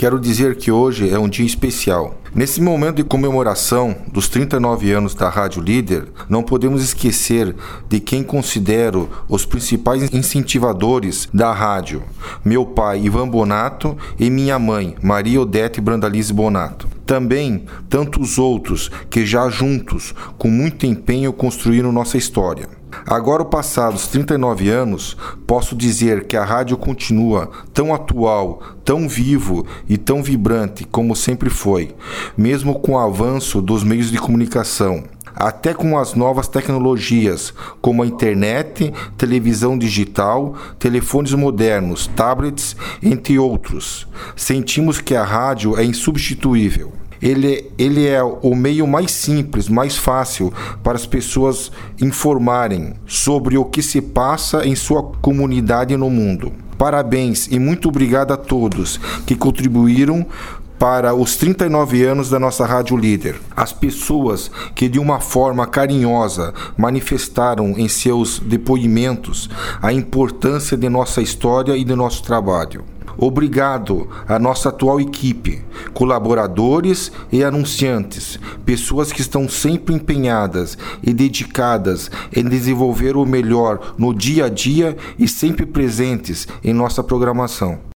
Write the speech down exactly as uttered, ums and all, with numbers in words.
Quero dizer que hoje é um dia especial. Nesse momento de comemoração dos trinta e nove anos da Rádio Líder, não podemos esquecer de quem considero os principais incentivadores da rádio: meu pai, Ivan Bonato, e minha mãe, Maria Odete Brandalize Bonato. Também tantos outros que já juntos, com muito empenho, construíram nossa história. Agora, passados trinta e nove anos, posso dizer que a rádio continua tão atual, tão vivo e tão vibrante como sempre foi, mesmo com o avanço dos meios de comunicação, até com as novas tecnologias, como a internet, televisão digital, telefones modernos, tablets, entre outros. Sentimos que a rádio é insubstituível. Ele, ele é o meio mais simples, mais fácil para as pessoas informarem sobre o que se passa em sua comunidade e no mundo. Parabéns e muito obrigado a todos que contribuíram para os trinta e nove anos da nossa Rádio Líder. As pessoas que de uma forma carinhosa manifestaram em seus depoimentos a importância de nossa história e de nosso trabalho. Obrigado à nossa atual equipe, colaboradores e anunciantes, pessoas que estão sempre empenhadas e dedicadas em desenvolver o melhor no dia a dia e sempre presentes em nossa programação.